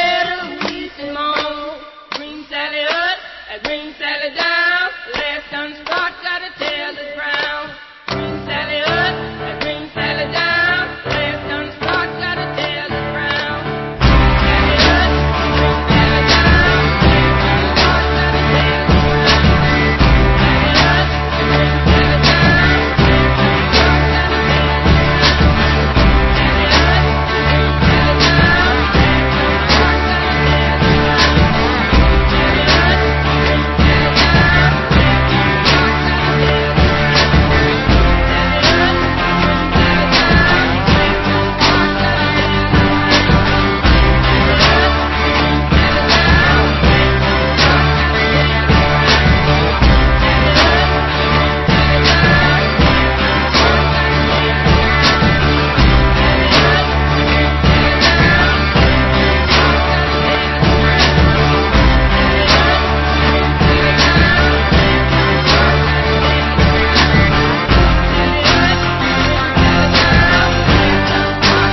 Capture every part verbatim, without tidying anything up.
head of wheat and mold. Green Sally up, and Green Sally down. Last done start, gotta tell the ground. Green Sally up, and Green Sally down. Last done start, gotta tell the ground. Green Sally up, Green Sally down. Last done start, gotta tell the ground. Green Sally up, Green Sally down. Last done start, gotta tell the ground. Sally up, Green Sally down. Last done start, gotta tell the ground. Sally up, Green Sally down.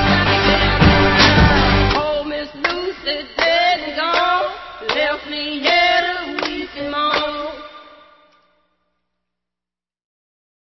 Old Miss Lucy dead and gone, left me